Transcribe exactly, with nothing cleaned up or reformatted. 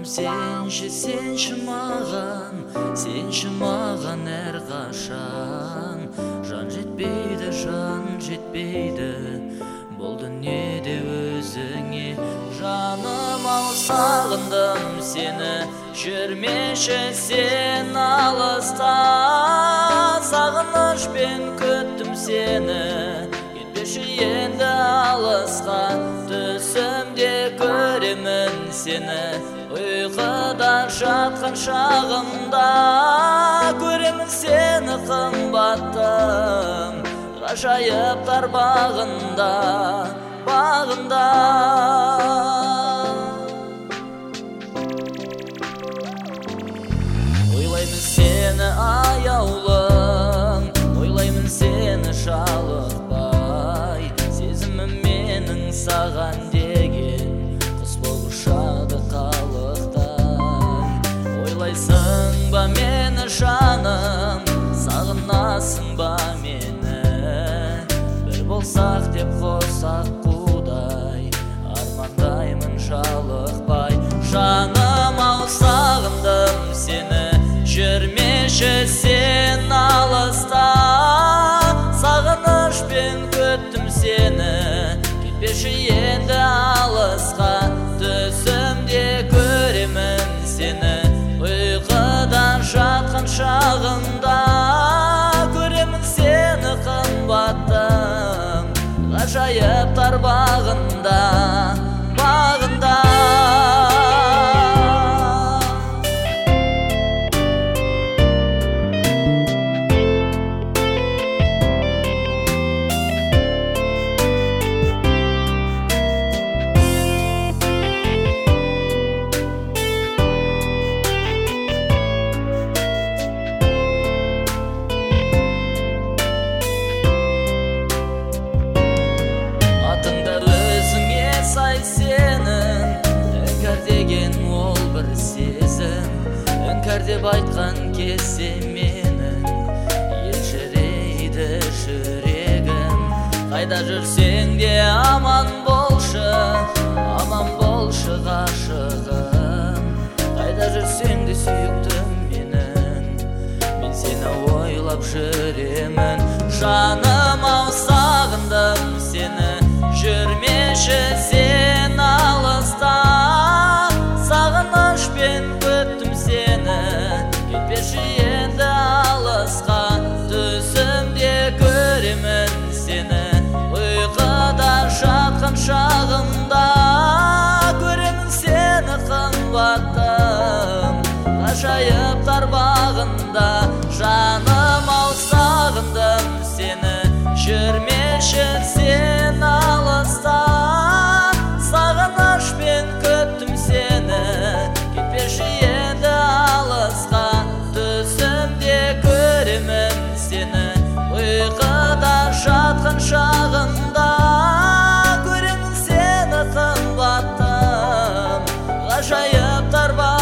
сенші, сенші маған, сенші маған әрқашан. Жан жетпейді, жан жетпейді, бұл дүниеде өзіңе. Жаным ау, сағындым сені, жүрмеші сен алыста. Сағынышпен күттім сені, кетпеші енді алысқа. Түсімде көремін сені, ұйқыда жатқан шағымда. Көремін сені қымбаттым, ғажайыптар бағында, бағында. Ойлаймын сені аяулым, ойлаймын сені жалықпай. Сезімім менің саған деген, құс болып ұшады қалықтай. Ойлайсың ба мені жаным, сағынасың ба мені? Бір болсақ деп қосақ қудай, армандаймын жалықпай. Жаным ау, сағындым сені, жүрмеші сен алыста. Сағынышпен күттім сені, кетпеші енді алысқа. Түсімде көремін сені, ұйқыда жатқан шағымда. Көремін сені қымбаттым, ғажайыптар бағында, бағында. Іңкәр деп айтқан кезде менің елжірейді жүрегім. Қайда жүрсең де аман болшы, аман болшы ғашығым. Қайда жүрсең де сүйіктім менің, мен сені ойлап жүремін. Жаным ау, сағындым сені, жүрмеші сен алыста. Сағынышпен күттім сені, кетпеші енді алысқа. Түсімде көремін сені, ұйқыда жатқан шағымда. Көремін сені қымбаттым, ғажайыптар бағында. Жаным ау, сағындым сені, жүрмеші сен алыста. Сағынышпен күттім сені, кетпеші енді алысқа. Түсімде көремін сені, ұйқыда жатқан шағымда. Көремін сені қымбаттым, ғажайыптар бағында.